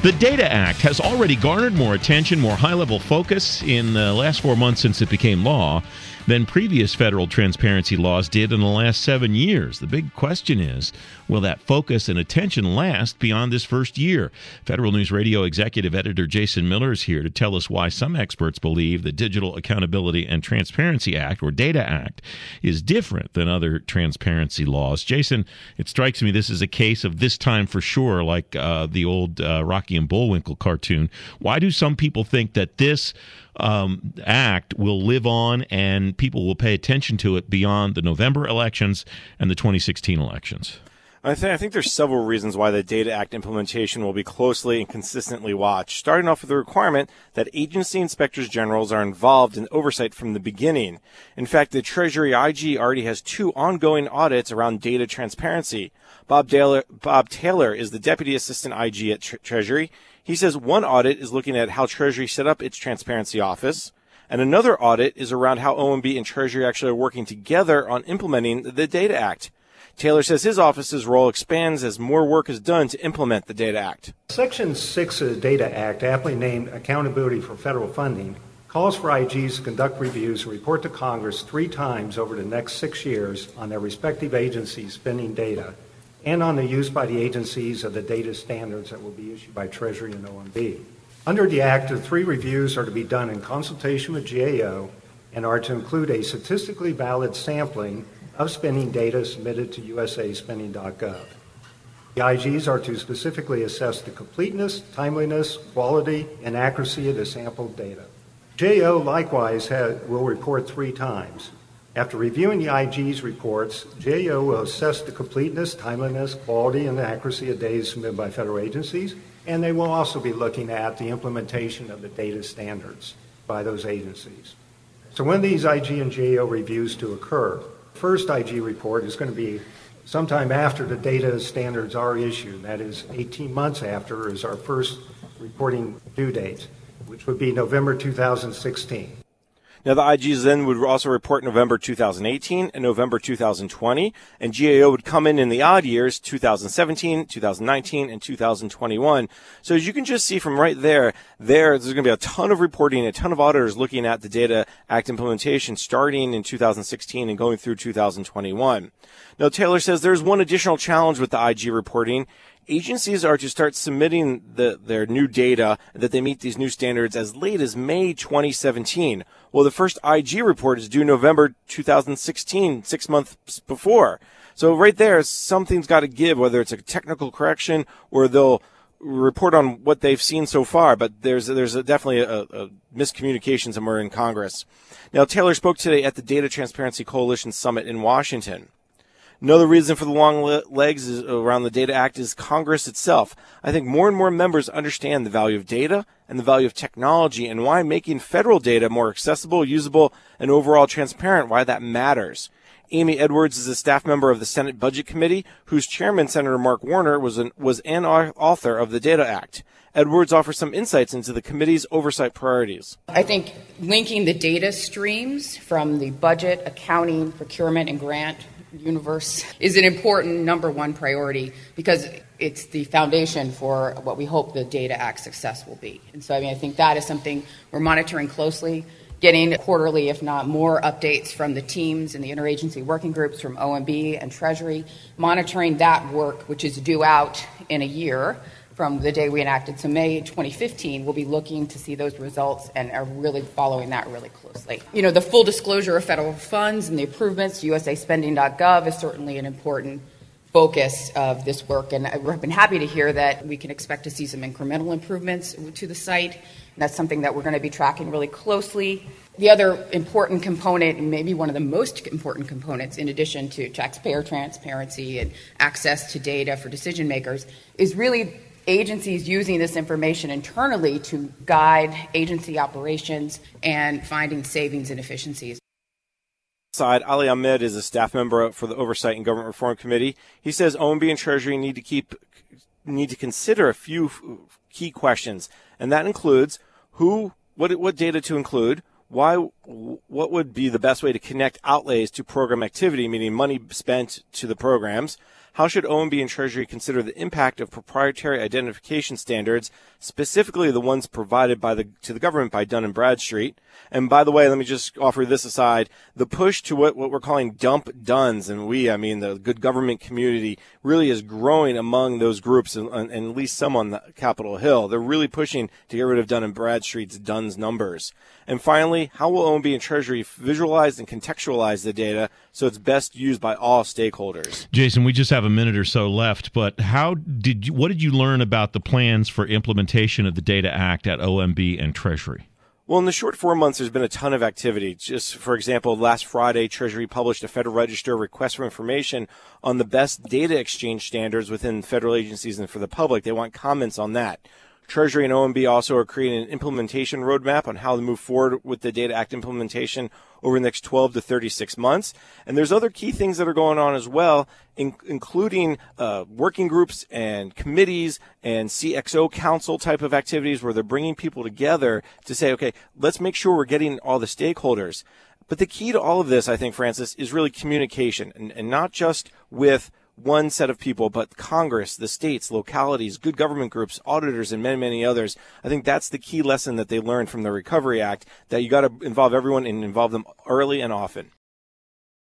The Data Act has already garnered more attention, more high-level focus in the last 4 months since it became law than previous federal transparency laws did in the last 7 years. The big question is, will that focus and attention last beyond this first year? Federal News Radio Executive Editor Jason Miller is here to tell us why some experts believe the Digital Accountability and Transparency Act, or Data Act, is different than other transparency laws. Jason, it strikes me this is a case of this time for sure, like the old Rocky and Bullwinkle cartoon. Why do some people think that this act will live on and people will pay attention to it beyond the November elections and the 2016 elections? I think there's several reasons why the Data Act implementation will be closely and consistently watched, starting off with the requirement that agency inspectors generals are involved in oversight from the beginning. In fact, the Treasury IG already has 2 ongoing audits around data transparency. Bob Taylor is the Deputy Assistant IG at Treasury. He says one audit is looking at how Treasury set up its transparency office, and another audit is around how OMB and Treasury actually are working together on implementing the Data Act. Taylor says his office's role expands as more work is done to implement the Data Act. Section 6 of the Data Act, aptly named Accountability for Federal Funding, calls for IGs to conduct reviews and report to Congress 3 times over the next 6 years on their respective agencies' spending data and on the use by the agencies of the data standards that will be issued by Treasury and OMB. Under the Act, the 3 reviews are to be done in consultation with GAO and are to include a statistically valid sampling of spending data submitted to usaspending.gov. The IGs are to specifically assess the completeness, timeliness, quality, and accuracy of the sampled data. GAO likewise will report 3 times. After reviewing the IG's reports, GAO will assess the completeness, timeliness, quality, and accuracy of data submitted by federal agencies, and they will also be looking at the implementation of the data standards by those agencies. So when these IG and GAO reviews to occur, the first IG report is going to be sometime after the data standards are issued. That is 18 months after is our first reporting due date, which would be November 2016. Now, the IGs then would also report November 2018 and November 2020, and GAO would come in the odd years, 2017, 2019, and 2021. So as you can just see from right there's going to be a ton of reporting, a ton of auditors looking at the Data Act implementation starting in 2016 and going through 2021. Now, Taylor says there's one additional challenge with the IG reporting. Agencies are to start submitting their new data that they meet these new standards as late as May 2017. Well, the first IG report is due November 2016, 6 months before. So right there, something's got to give, whether it's a technical correction or they'll report on what they've seen so far. But there's definitely a miscommunication somewhere in Congress. Now, Taylor spoke today at the Data Transparency Coalition Summit in Washington. Another reason for the long legs around the Data Act is Congress itself. I think more and more members understand the value of data and the value of technology and why making federal data more accessible, usable, and overall transparent, why that matters. Amy Edwards is a staff member of the Senate Budget Committee, whose chairman, Senator Mark Warner, was an author of the Data Act. Edwards offers some insights into the committee's oversight priorities. I think linking the data streams from the budget, accounting, procurement, and grant universe is an important number 1 priority because it's the foundation for what we hope the Data Act success will be. And so, I think that is something we're monitoring closely, getting quarterly, if not more, updates from the teams and the interagency working groups from OMB and Treasury, monitoring that work, which is due out in a year from the day we enacted. So May 2015, we'll be looking to see those results and are really following that really closely. The full disclosure of federal funds and the improvements to usaspending.gov is certainly an important focus of this work. And I've been happy to hear that we can expect to see some incremental improvements to the site. And that's something that we're going to be tracking really closely. The other important component, and maybe one of the most important components, in addition to taxpayer transparency and access to data for decision makers, is really agencies using this information internally to guide agency operations and finding savings and efficiencies. Ali Ahmed is a staff member for the Oversight and Government Reform Committee. He says OMB and Treasury need to consider a few key questions, and that includes what data to include, why what would be the best way to connect outlays to program activity, meaning money spent to the programs? How should OMB and Treasury consider the impact of proprietary identification standards, specifically the ones provided to the government by Dun & Bradstreet? And by the way, let me just offer this aside. The push to what we're calling dump Duns, and I mean the good government community, really is growing among those groups, and at least some on the Capitol Hill. They're really pushing to get rid of Dun & Bradstreet's Duns numbers. And finally, how will OMB and Treasury visualize and contextualize the data so it's best used by all stakeholders? Jason, we just have a minute or so left, but what did you learn about the plans for implementation of the Data Act at OMB and Treasury? Well, in the short 4 months, there's been a ton of activity. Just for example, last Friday, Treasury published a Federal Register request for information on the best data exchange standards within federal agencies and for the public. They want comments on that. Treasury and OMB also are creating an implementation roadmap on how to move forward with the Data Act implementation over the next 12 to 36 months. And there's other key things that are going on as well, including working groups and committees and CXO council type of activities where they're bringing people together to say, okay, let's make sure we're getting all the stakeholders. But the key to all of this, I think, Francis, is really communication, and not just with one set of people, but Congress, the states, localities, good government groups, auditors, and many, many others. I think that's the key lesson that they learned from the Recovery Act, that you got to involve everyone and involve them early and often.